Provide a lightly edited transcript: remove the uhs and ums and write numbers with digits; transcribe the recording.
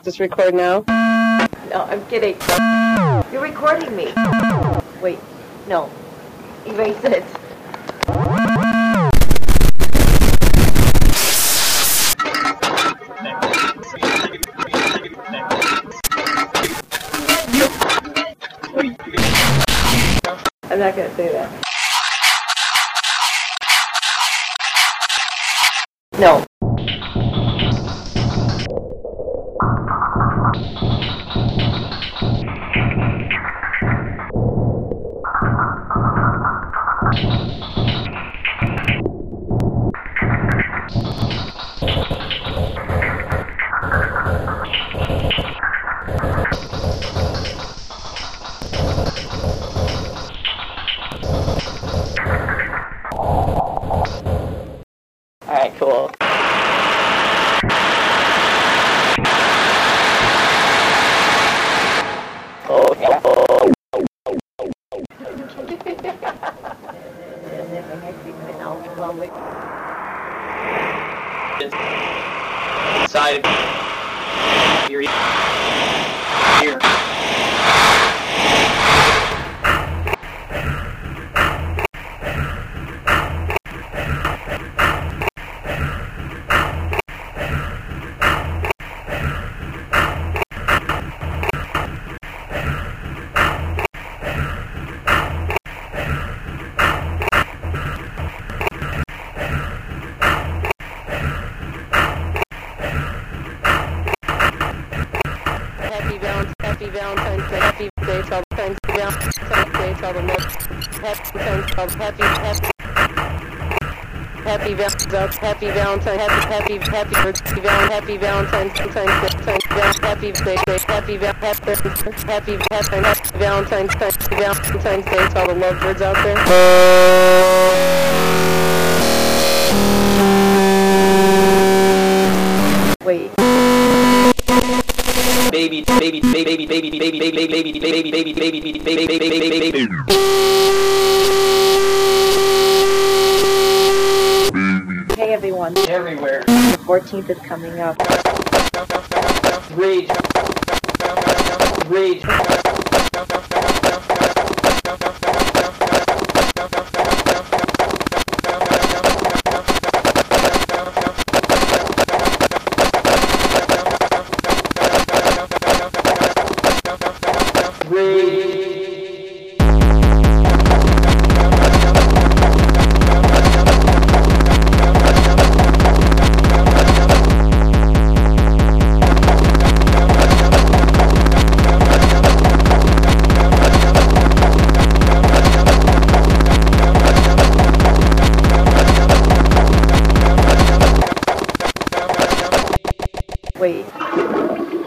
Just record now. No, I'm kidding. You're recording me. Wait, no. Erase it. I'm not gonna say that. No. Alright, cool. Oh, inside your ear. Happy Valentine's Day, happy day, Valentine's Day, happy Valentine, happy Valentine's Day, happy Valentine's Day to all the lovebirds out there. Wait. Baby. Hey everyone. Everywhere. The 14th is coming up. Rage. Wait.